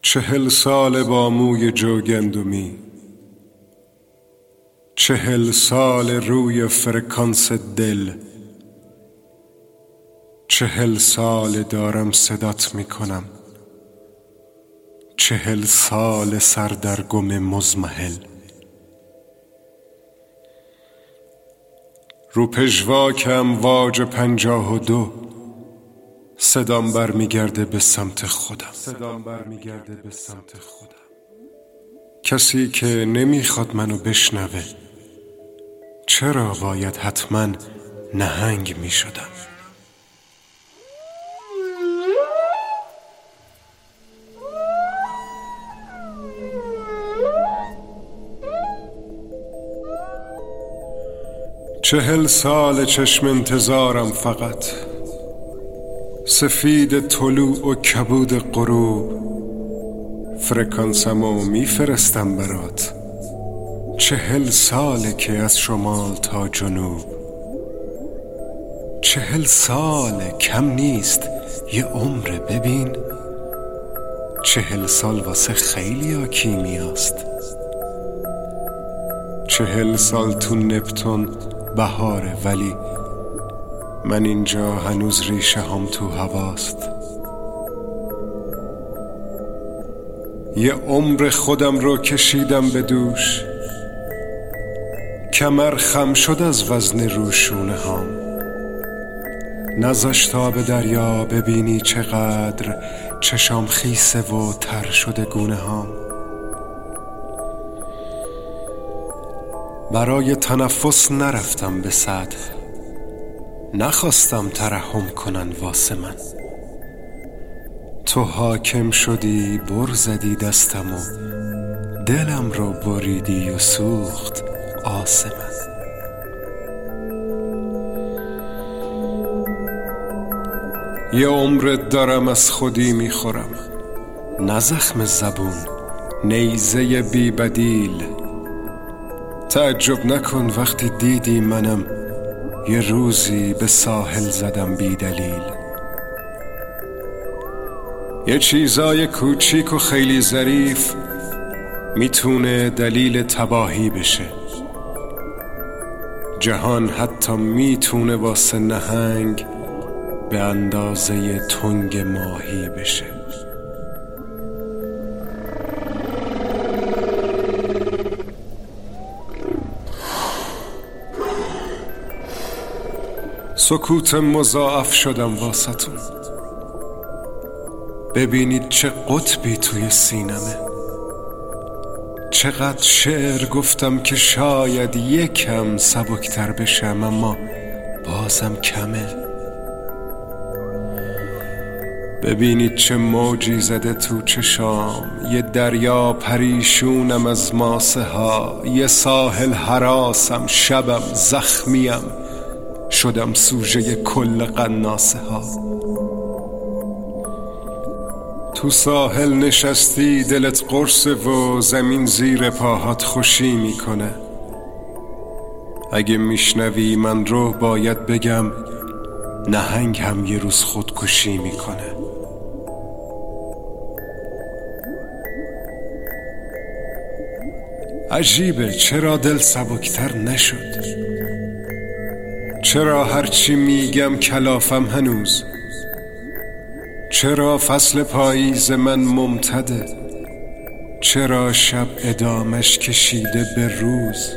40 سال با موی جوگندمی، 40 سال روی فرکانس دل، 40 سال دارم صدات میکنم، 40 سال سر در گم مزمحل. رو پژواکم واج 52، صدام برمیگرده به سمت خودم. کسی که نمیخواد منو بشنوه، چرا باید حتما نهنگ میشدم؟ چهل سال چشم انتظارم فقط، سفید طلوع و کبود غروب، فرکانسمو میفرستم برات. 40 ساله که از شمال تا جنوب، 40 ساله کم نیست، یه عمره. ببین 40 سال واسه خیلی ها کیمیاست. 40 سال تو نپتون بهاره، ولی من اینجا هنوز ریشه هم تو هواست. یه عمر خودم رو کشیدم به دوش، کمر خم شد از وزن روشونه هام. نذاشت تا به دریا ببینی چقدر چشام خیسه و تر شده گونه هام. برای تنفس نرفتم به سطح، نخواستم ترحم کنن واسه من. تو حاکم شدی، بر زدی دستم و دلم رو بریدی و سوخت آسمن. یه عمرت دارم از خودی میخورم، نه زخم زبون، نیزه بی بدیل. تعجب نکن وقتی دیدی منم یه روزی به ساحل زدم بی دلیل. یه چیزای کوچیک و خیلی ظریف میتونه دلیل تباهی بشه. جهان حتی میتونه واسه نهنگ به اندازه تنگ ماهی بشه. سکوت مضاعف شدم واسه‌تون، ببینید چه قطبی توی سینمه. چقدر شعر گفتم که شاید یکم سبکتر بشم، اما بازم کمه. ببینید چه موجی زده تو چشام، یه دریا پریشونم از ماسه ها، یه ساحل هراسم، شبم زخمیم، شدم سوژه کل قناسه ها. تو ساحل نشستی دلت قرصه و زمین زیر پاهات خوشی میکنه. اگه میشنوی من رو باید بگم نهنگ هم یه روز خودکشی میکنه. عجیبه چرا دل سبکتر نشد، چرا هرچی میگم کلافم هنوز، چرا فصل پاییز من ممتده، چرا شب ادامش کشیده به روز،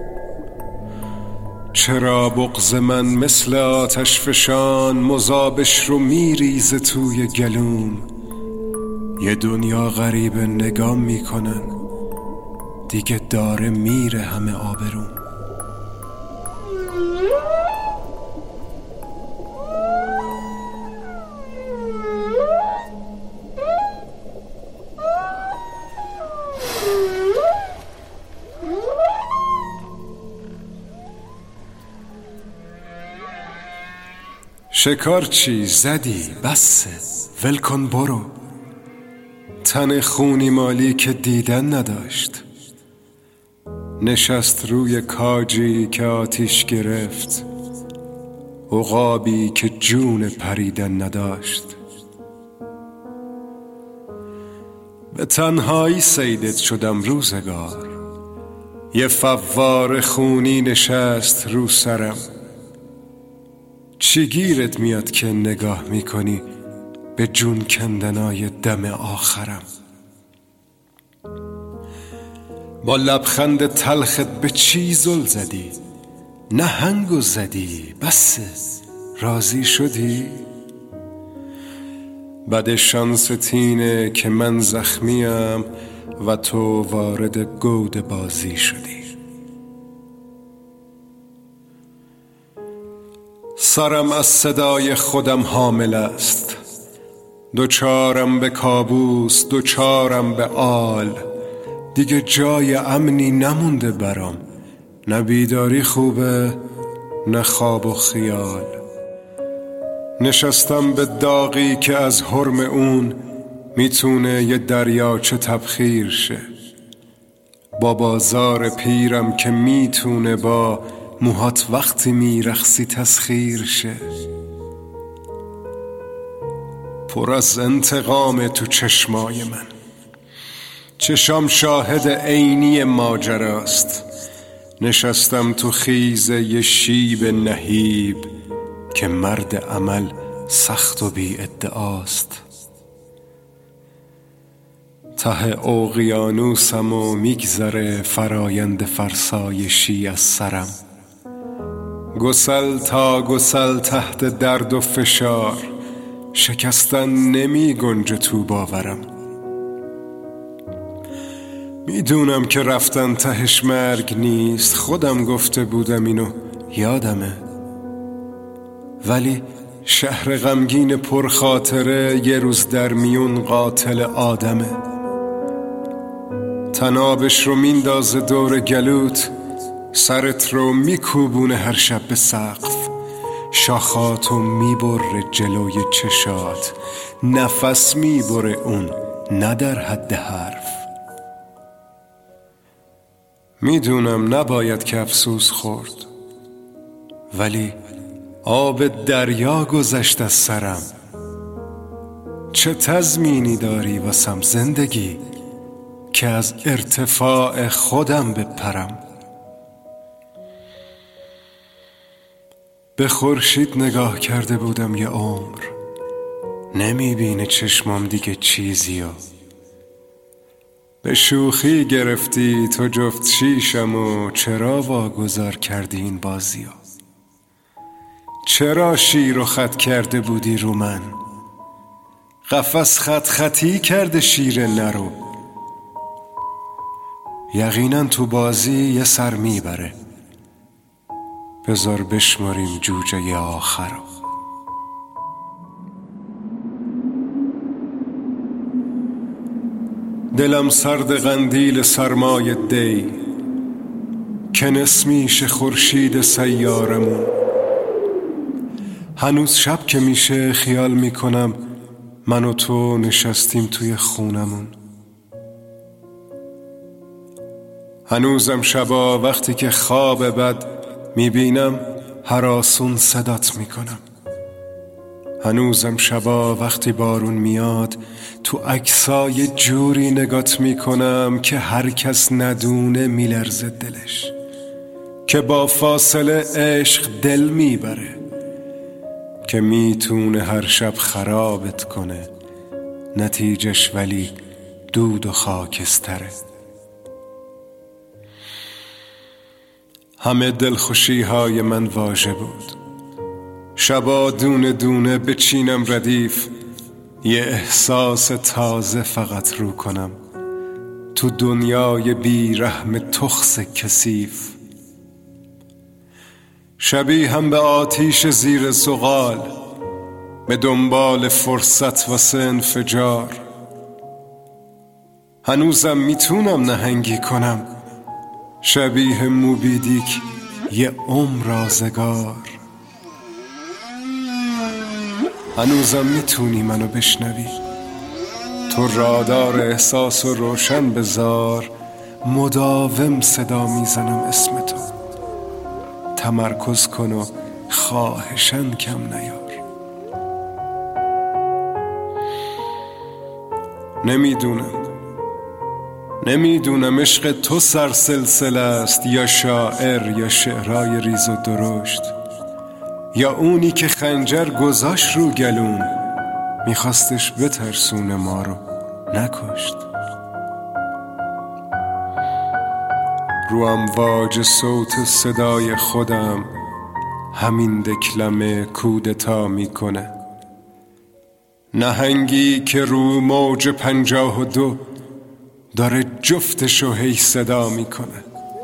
چرا بغض من مثل آتش فشان مذابش رو میریزه توی گلوم. یه دنیا غریبه نگام میکنن، دیگه داره میره همه آبروم. شکار چی زدی؟ بسه ول کن برو. تن خونی مالی که دیدن نداشت، نشست روی کاجی که آتیش گرفت، عقابی که جون پریدن نداشت. به تنهایی صیدت شدم روزگار، یه فوار خونی نشست رو سرم. چی گیرت میاد که نگاه میکنی به جون کندنای دم آخرم؟ با لبخند تلخت به چی زل زدی؟ نهنگو زدی بس راضی شدی؟ بد شانس تینه که من زخمیم و تو وارد گود بازی شدی. سرم از صدای خودم حامل است، دوچارم به کابوس، دوچارم به آل. دیگه جای امنی نمونده برام، نه بیداری خوبه نه خواب و خیال. نشستم به داغی که از حرم اون میتونه یه دریاچه تبخیر شه، با بازار پیرم که میتونه با موهات وقتی میرخصی تسخیر شه. پر از انتقام تو چشمای من، چشام شاهد عینی ماجراست. نشستم تو خیزه ی شیب نهیب که مرد عمل سخت و بی ادعاست. ته اقیانوسم و میگذره فرایند فرسایشی از سرم. گسل تا گسل تحت درد و فشار، شکستن نمی گنجه تو باورم. میدونم که رفتن تهش مرگ نیست، خودم گفته بودم اینو یادمه. ولی شهر غمگین پرخاطره یه روز در میون قاتل آدمه. تنابش رو میندازه دور گلوت، سرت رو میکوبونه هر شب به سقف، شاخاتو میبره جلوی چشات، نفس میبره اون نه در حد حرف. میدونم نباید که افسوس خورد، ولی آب دریا گذشت از سرم. چه تضمینی داری واسم زندگی که از ارتفاع خودم بپرم؟ به خورشید نگاه کرده بودم یه عمر، نمیبینه چشمام دیگه چیزیو. به شوخی گرفتی تو جفت شیشم و چرا واگذار کردی این بازیو؟ چرا شیر و خط کرده بودی رو من؟ قفس خط خطی کرده شیر نرو. یقینا تو بازی یه سر میبره، بذار بشماریم جوجه آخرو. دلم سرد قندیل سرمای دی که نسمیش خورشید سیارمون. هنوز شب که میشه خیال میکنم من و تو نشستیم توی خونمون. هنوزم شبا وقتی که خواب بد میبینم هراسون صدات میکنم. هنوزم شبا وقتی بارون میاد تو عکسای جوری نگات میکنم که هر کس ندونه میلرزه دلش، که با فاصله عشق دل میبره، که میتونه هر شب خرابت کنه، نتیجش ولی دود و خاکستره. همه دلخوشی های من واژه بود، شبا دونه دونه بچینم ردیف، یه احساس تازه فقط رو کنم تو دنیای بی رحم تخس کثیف. شبیه هم به آتیش زیر زغال، به دنبال فرصت واسه انفجار. هنوزم میتونم نهنگی کنم، شبیه موبیدیک یه عمر آزگار. هنوزم میتونی منو بشنوی، تو رادار احساس و روشن بذار، مداوم صدا میزنم اسم تو، تمرکز کن و خواهشن کم نیار. نمیدونم نمیدونم عشق تو سرسلسله است یا شاعر یا شعرهای ریز و درشت، یا اونی که خنجر گذاشت رو گلوم میخواستش بترسونه ما رو نکشت. رو امواج صوت صدای خودم همین دکلمه کودتا میکنه، نهنگی که رو موج 52 داره جفتشو هی صدا میکنه.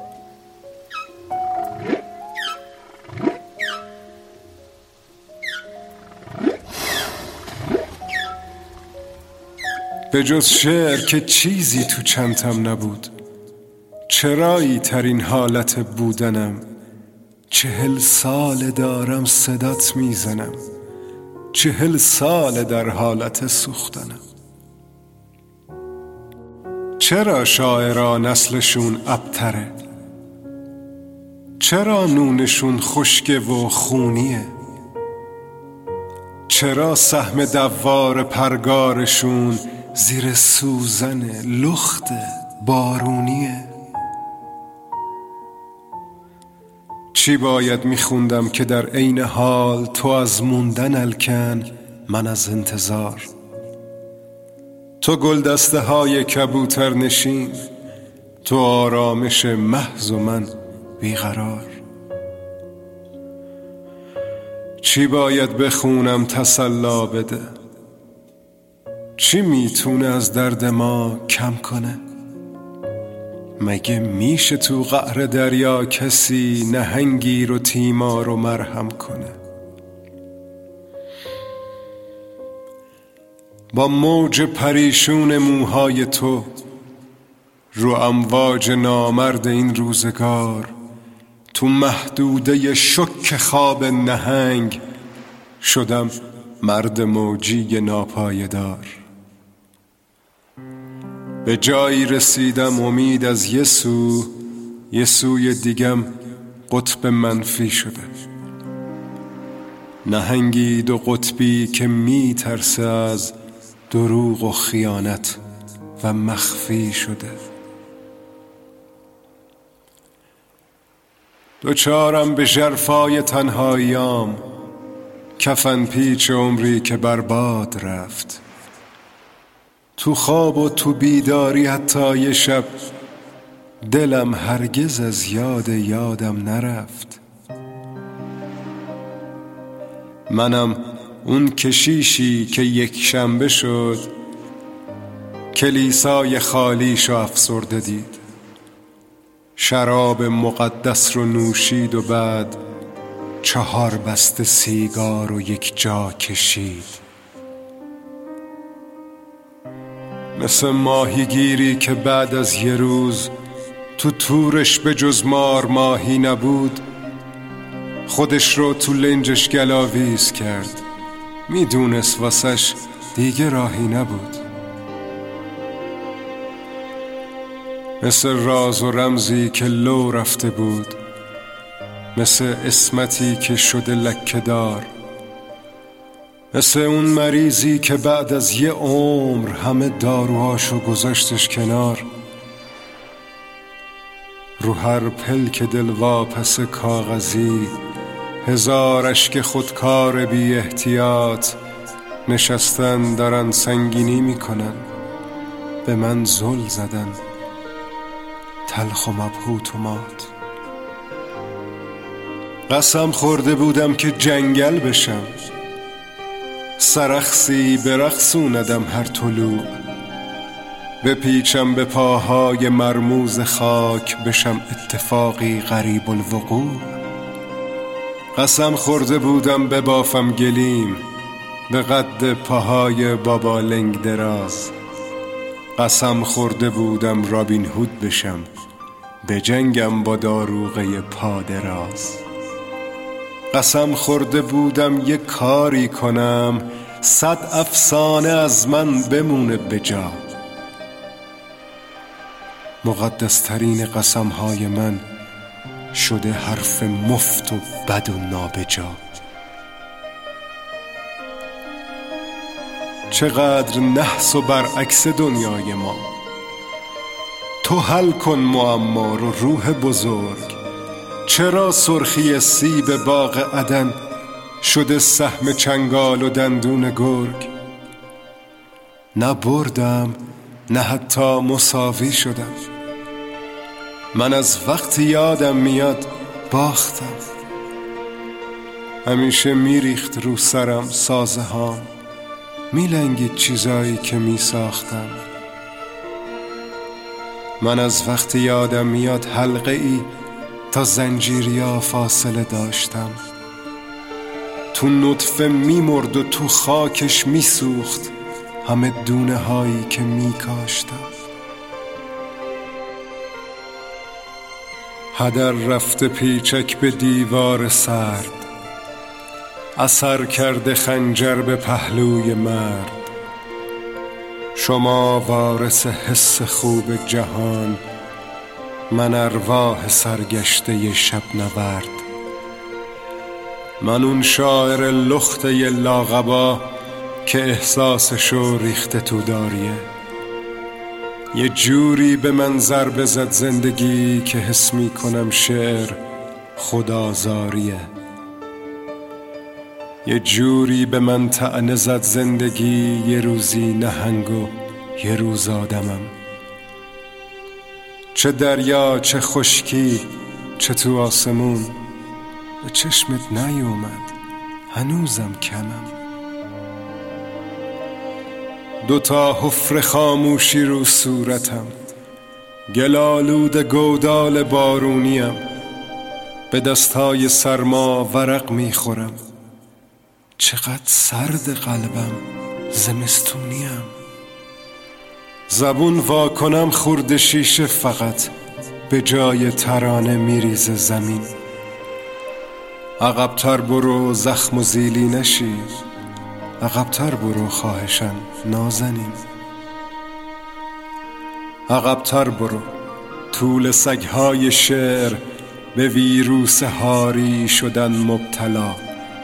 به جز شعر که چیزی تو چنتم نبود، چرایی ترین حالت بودنم. 40 سال دارم صدات میزنم، 40 سال در حالت سوختنم. چرا شاعران نسلشون ابتره؟ چرا نونشون خشکه و خونیه؟ چرا سهم دوار پرگارشون زیر سوزن لخت بارونیه؟ چی باید میخوندم که در عین حال تو از موندن الکن، من از انتظار. تو گلدسته های کبوتر نشین، تو آرامش محض و من بیقرار. چی باید بخونم تسلا بده؟ چی میتونه از درد ما کم کنه؟ مگه میشه تو قعر دریا کسی نهنگی رو تیمار و مرهم کنه؟ با موج پریشون موهای تو رو امواج نامرد این روزگار، تو محدوده شک خواب نهنگ شدم مرد موجی ناپایدار. به جایی رسیدم امید از یه سوی دیگم قطب منفی شده. نهنگی دو قطبی که می ترسه از دروغ و خیانت و مخفی شده. دوچارم به ژرفای تنهاییام، کفن پیچ عمری که برباد رفت. تو خواب و تو بیداری حتی یه شب دلم هرگز از یادم نرفت. منم اون کشیشی که یک شنبه شد کلیسای خالیشو افسرده دید، شراب مقدس رو نوشید و بعد 4 بسته سیگار و یک جا کشید. مثل ماهیگیری که بعد از یه روز تو تورش به جز مار ماهی نبود، خودش رو تو لنجش گلاویز کرد. میدونست واسش دیگه راهی نبود. مثل راز و رمزی که لو رفته بود، مثل اسمتی که شده لکه‌دار، مثل اون مریضی که بعد از یه عمر همه داروهاشو گذاشتش کنار. رو هر پلک دلواپس کاغذی 1000 اشک خودکار بی احتیاط نشستن دارن سنگینی میکنن. به من زل زدن تلخ و مبهوت و مات. قسم خورده بودم که جنگل بشم، سرخسی برقصوندم هر طلوع، بپیچم به پاهای مرموز خاک بشم اتفاقی غریب الوقوع. قسم خورده بودم ببافم گلیم به قد پاهای بابا لنگ دراز. قسم خورده بودم رابین هود بشم به جنگم با داروغه پادراز. قسم خورده بودم یه کاری کنم 100 افسانه از من بمونه به جا. مقدس ترین قسمهای من شده حرف مفت و بد و نابجا. چقدر نحس و برعکس دنیای ما، تو حل کن معما رو روح بزرگ. چرا سرخی سیب باغ عدن شده سهم چنگال و دندون گرگ؟ نه بردم نه حتی مساوی شدم. من از وقتی یادم میاد باختم. همیشه میریخت رو سرم سازه هام، میلنگید چیزایی که میساختم. من از وقتی یادم میاد حلقه ای تا زنجیریا فاصله داشتم. تو نطفه میمرد و تو خاکش میسوخت همه دونه هایی که میکاشتم. هدر رفته پیچک به دیوار سرد، اثر کرده خنجر به پهلوی مرد. شما وارث حس خوب جهان، من ارواح سرگشته شب نورد. من اون شاعر لخته لاغبا که احساسشو ریخته تو داریه. یه جوری به من ضربه زد زندگی که حس می کنم شعر خدازاریه. یه جوری به من طعنه زد زندگی، یه روزی نهنگ و یه روز آدمم. چه دریا چه خشکی چه تو آسمون، به چشمت نیومد هنوزم کمم. دوتا حفره خاموشی رو صورتم، گلالود گودال بارونیم. به دستای سرما ورق میخورم، چقدر سرد قلبم زمستونیم. زبون وا کنم خورد شیشه فقط، به جای ترانه میریزه زمین. عقب‌تر برو زخم و زیلی نشی، عقب‌تر برو خواهشم نازنین. عقب‌تر برو طول سگ‌های شعر به ویروس هاری شدن مبتلا.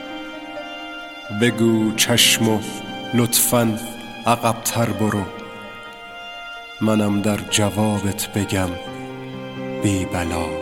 بگو چشم و لطفاً عقب‌تر برو، منم در جوابت بگم بی بلا.